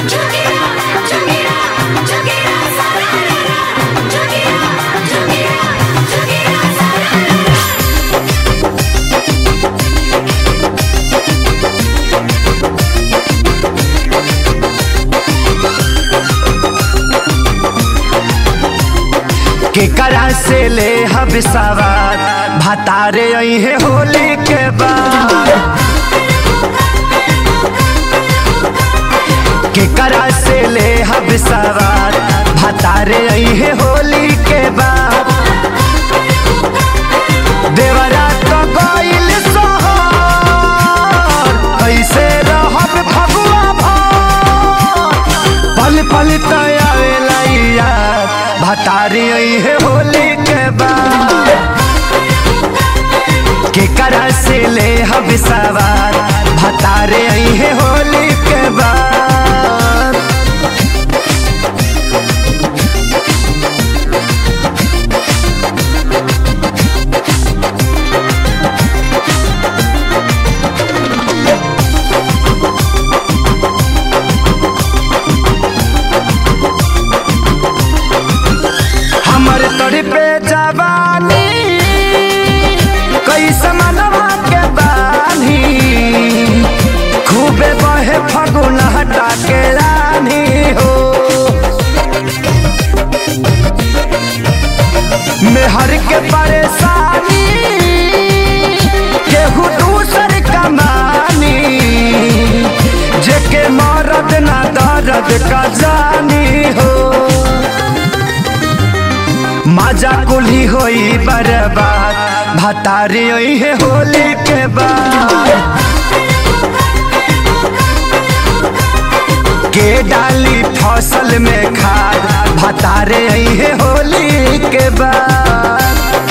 केकरा से ले हब सवार भतारे अइहे होली के बाद। केकरा से ले हब सवार भतारे अइहे होली के बाद। देवरा तो गइल सोहर कैसे रहब फगुआ भर। पल पल तयावेला याद भतारी अइहे होली के बाद। केकरा से ले हब सवार भतारे अइहे होली के बाद। तोरी पे जवानी कैसे मनवा के बानी। खूबे बहे फगुन हटा के रानी हो। मेहर के परेशानी केहू दूसर कमानी। जेके मरद ना दर्द का जानी हो। मजा कुली होई बर्बाद भतारी अइहे होली के बाद। के डाली फसल में खाद भतारे अइहे होली के बाद।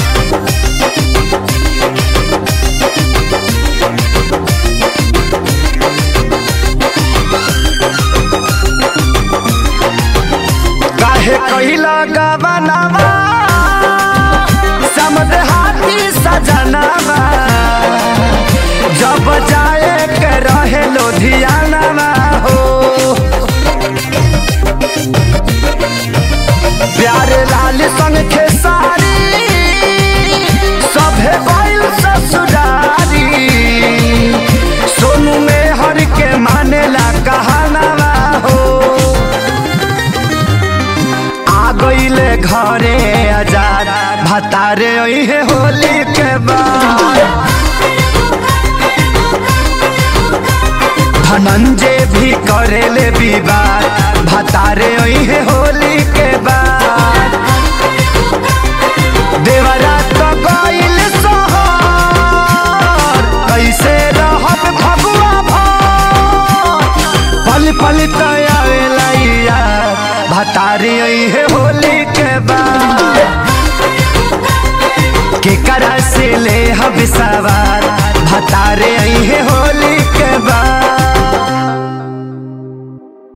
काहे कहिला गवनावा हाथी सजनावा। जब जाए के रहे लुधियानावा हो। प्यारे लाल संग खेसारी सभे गइल ससुरारी। सोनू में हर के मानेला कहानावा हो। आ गइले घरे आजाद भतारे अइहे होली के बाद। धनंजय भी करेले विवाद भतारे अइहे होली के बाद। देवरा तो गइल सोहर कैसे रहब फगुआ भर। पल पल तयावेला याद भतारे अइहे होली के बाद। केकरा से ले हब सवार भतारे अइहे होली के बाद।